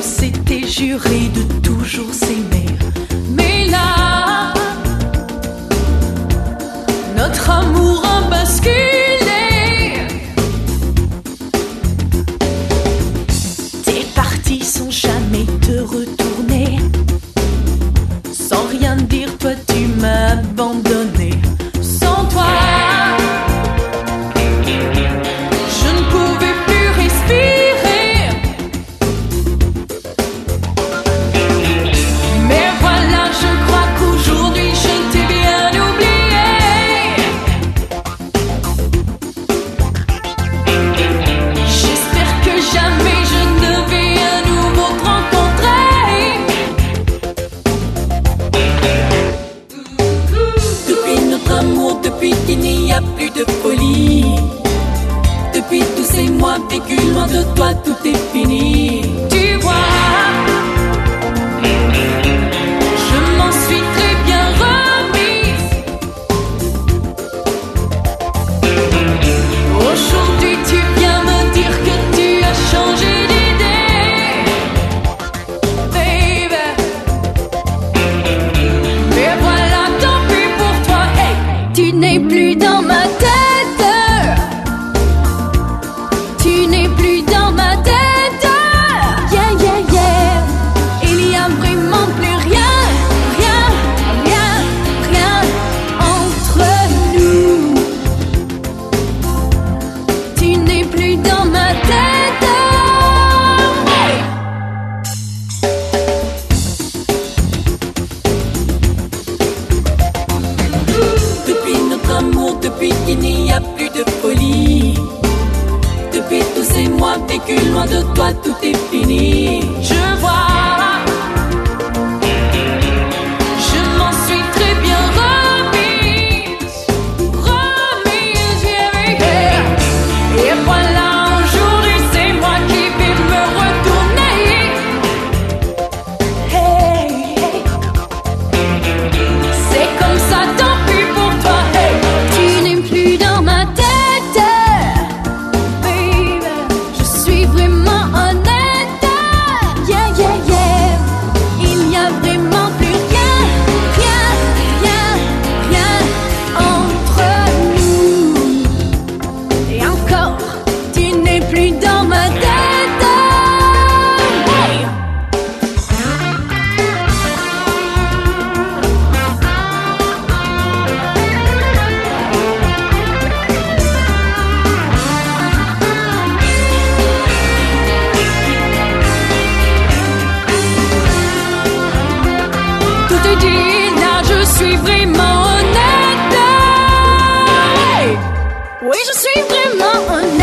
s'était juré de toujours s'aimer. Mais là, notre amour a basculé. T'es parti sans jamais te retourner. Sans rien dire, toi tu m'as abandonné. Sans toi, je ne pouvais plus respirer. Mais voilà, je crois qu'aujourd'hui je t'ai bien oublié. J'espère que jamais je ne vais à nouveau te rencontrer. Depuis notre amour, depuis qu'il n'y a plus de folie, depuis tous ces mois vécus loin de toi, tout est fini. Tu vois, je m'en suis très bien remise. Aujourd'hui tu viens me dire que tu as changé d'idée, baby. Mais voilà, tant pis pour toi, hey. Tu n'es plus dans ma tête. Tu n'es plus dans ma tête. Yeah, yeah, yeah. Il y a vraiment plus rien, rien, rien, rien entre nous. Tu n'es plus dans ma tête. Hey. Depuis notre amour, depuis qu'il n'y a plus de folie, depuis tous ces mois vécus loin de toi, tout est fini. Je vois, je m'en suis très bien remise, remise, yeah, yeah. Et voilà, aujourd'hui c'est moi qui vais me retourner. Hey, hey. C'est comme ça, tant pis pour toi, hey. Tu n'es plus dans ma tête, baby. Je suis vraiment honnête. Yeah, yeah, yeah. Il n'y a vraiment plus rien, rien, rien, rien entre nous. Et encore, tu n'es plus dans ma tête. Hey. Tout est dit, là je suis vraiment honnête. Hey. Oui, je suis vraiment honnête.